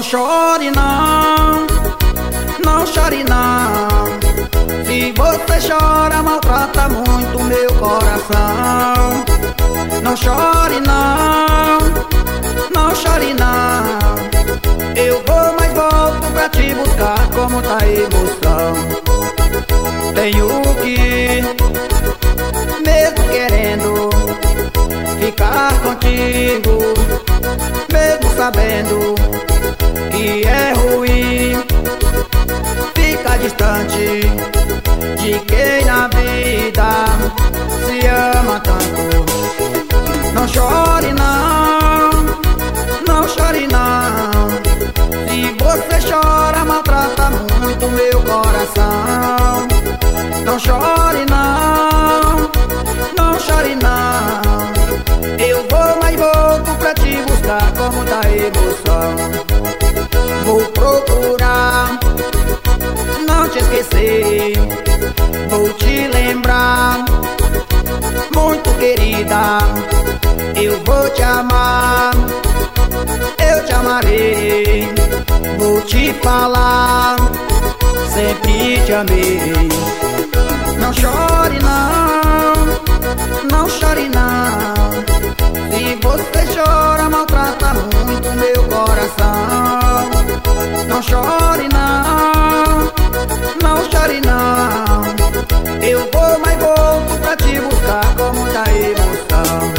Não chore não, não chore não. Se você chora, maltrata muito meu coração. Não chore não, não chore não. Eu vou, mas volto pra te buscar como tá a emoção. Tenho que ir, mesmo querendo ficar contigo, mesmo sabendo que é ruim ficar distante de quem na vida se ama tanto. Não chore não, não chore não. Se você chora, maltrata muito meu coração. Não chore não, não chore não. Eu vou, mas volto pra te buscar como tá a emoção. Vou procurar não te esquecer, vou te lembrar, muito querida. Eu vou te amar, eu te amarei. Vou te falar, sempre te amei. Não chore não, não chore não. Se você chora, maltrata muito meu coração. Não chore não, não chore não. Eu vou, mas volto pra te buscar como tá a emoção.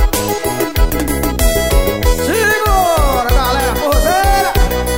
Segura, galera forrozeira!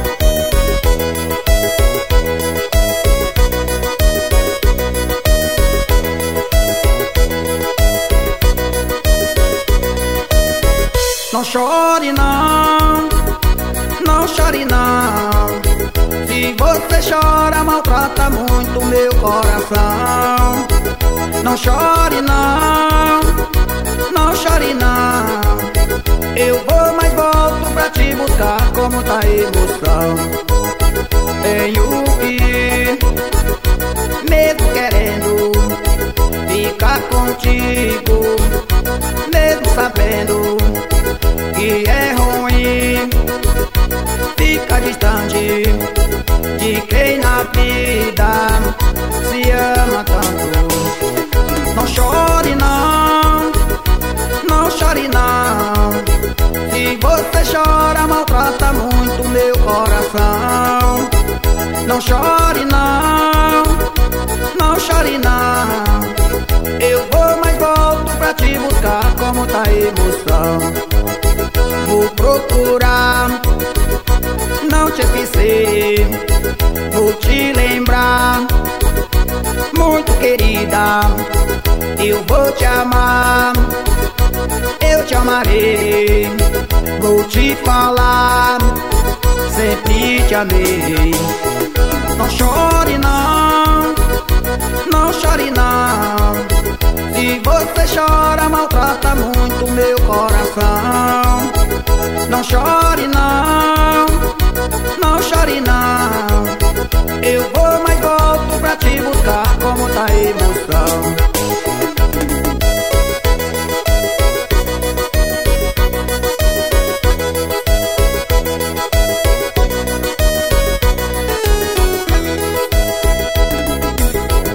Não chore não, não chore não. Se você chora, maltrata muito meu coração. Não chore não, não chore não. Eu vou, mas volto pra te buscar como tá a emoção. Tenho que ir, mesmo querendo ficar contigo, mesmo sabendo que é ruim ficar distante de quem na vida se ama tanto. Não chore não, não chore não. Se você chora, maltrata muito meu coração. Não chore não, não chore não. Eu vou, mas volto pra te buscar como tá a emoção. Vou procurar não te esquecer, vou te lembrar, muito querida. Eu vou te amar, eu te amarei. Vou te falar, sempre te amei. Não chore não, não chore não. Se você chora, maltrata muito meu coração. Não chore não, não chore não.